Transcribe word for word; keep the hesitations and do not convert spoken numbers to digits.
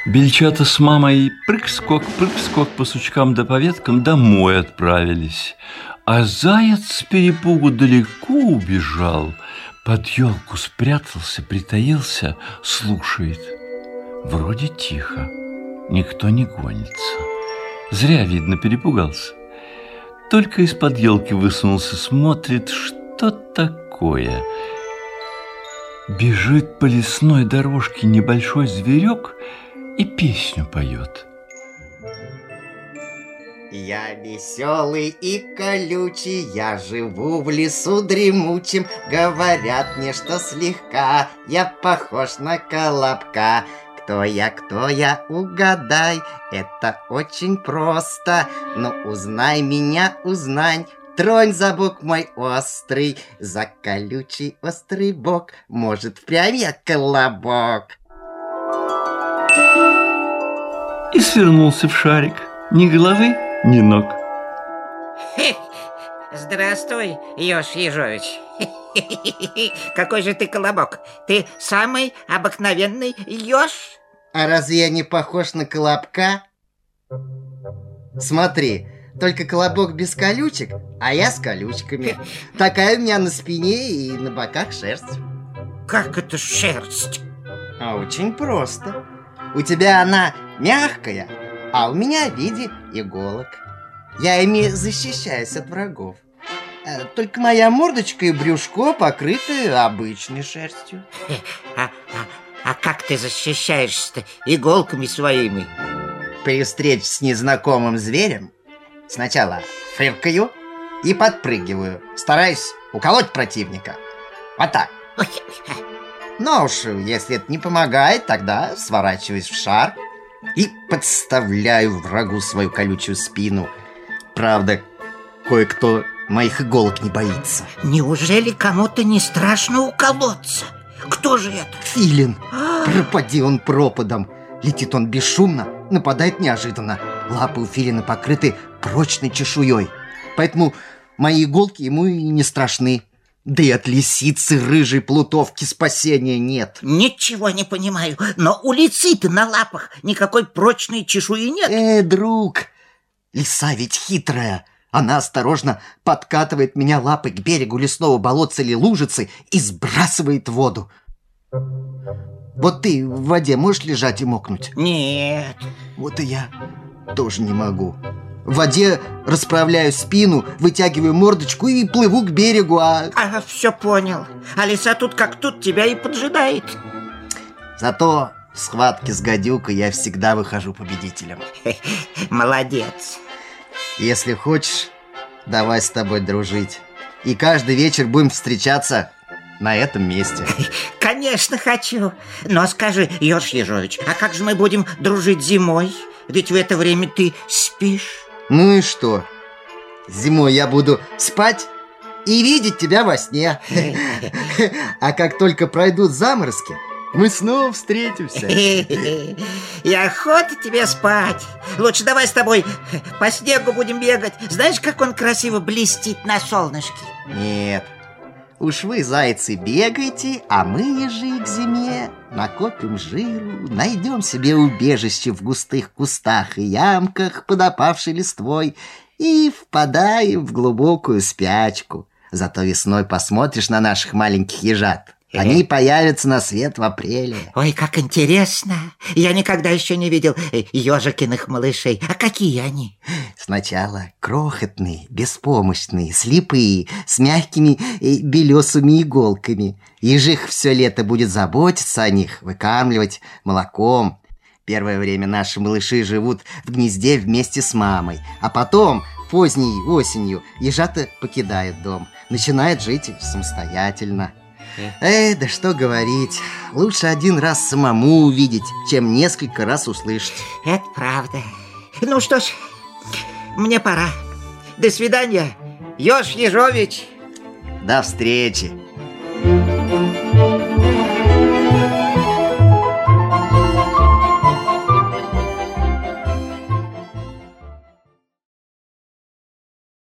Бельчата с мамой прыг-скок, прыг-скок по сучкам да по веткам домой отправились. А заяц с перепугу далеко убежал, под елку спрятался, притаился, слушает. Вроде тихо, никто не гонится. Зря, видно, перепугался. Только из-под елки высунулся, смотрит, что такое. Бежит по лесной дорожке небольшой зверек и песню поет. Я веселый и колючий, я живу в лесу дремучем. Говорят мне, что слегка я похож на колобка. Кто я, кто я, угадай, это очень просто. Но узнай меня, узнай, тронь за бок мой острый, за колючий острый бок, может, впрямь я колобок. И свернулся в шарик, ни головы, ни ног. Здравствуй, Ёж Ежович. Какой же ты колобок? Ты самый обыкновенный еж. А разве я не похож на колобка? Смотри, только колобок без колючек, а я с колючками. Такая у меня на спине и на боках шерсть. Как это шерсть? А очень просто. У тебя она мягкая, а у меня в виде иголок. Я ими защищаюсь от врагов. Только моя мордочка и брюшко покрыты обычной шерстью. А, а, а как ты защищаешься-то иголками своими? При встрече с незнакомым зверем сначала фыркаю и подпрыгиваю, стараюсь уколоть противника. Вот так. Но уж если это не помогает, тогда сворачиваюсь в шар и подставляю врагу свою колючую спину. Правда, кое-кто моих иголок не боится. Неужели кому-то не страшно уколоться? Кто же это? Филин. Пропади он пропадом. Летит он бесшумно, нападает неожиданно. Лапы у филина покрыты прочной чешуей, поэтому мои иголки ему и не страшны. Да и от лисицы рыжей плутовки спасения нет. Ничего не понимаю, но у лисы-то на лапах никакой прочной чешуи нет. Э, друг, лиса ведь хитрая. Она осторожно подкатывает меня лапой к берегу лесного болотца или лужицы и сбрасывает в воду. Вот ты в воде можешь лежать и мокнуть? Нет. Вот и я тоже не могу. В воде расправляю спину, вытягиваю мордочку и плыву к берегу, а... А, все понял. А лиса тут как тут тебя и поджидает. Зато в схватке с гадюкой я всегда выхожу победителем. Молодец. Если хочешь, давай с тобой дружить. И каждый вечер будем встречаться на этом месте. Конечно, хочу. Но скажи, Ёж Ежович, а как же мы будем дружить зимой? Ведь в это время ты спишь. Ну и что? Зимой я буду спать и видеть тебя во сне. А как только пройдут заморозки, мы снова встретимся. И охота тебе спать. Лучше давай с тобой по снегу будем бегать. Знаешь, как он красиво блестит на солнышке? Нет. Уж вы, зайцы, бегайте, а мы, ежи, к зиме накопим жиру, найдем себе убежище в густых кустах и ямках под опавшей листвой и впадаем в глубокую спячку. Зато весной посмотришь на наших маленьких ежат. Они появятся на свет в апреле. Ой, как интересно. Я никогда еще не видел ежикиных малышей. А какие они? Сначала крохотные, беспомощные, слепые, с мягкими белесыми иголками. Ежих все лето будет заботиться о них, выкармливать молоком. Первое время наши малыши живут в гнезде вместе с мамой. А потом, поздней осенью, ежата покидают дом, начинают жить самостоятельно. Эй, да что говорить. Лучше один раз самому увидеть, чем несколько раз услышать. Это правда. Ну что ж, мне пора. До свидания, Ёж Ежович. До встречи.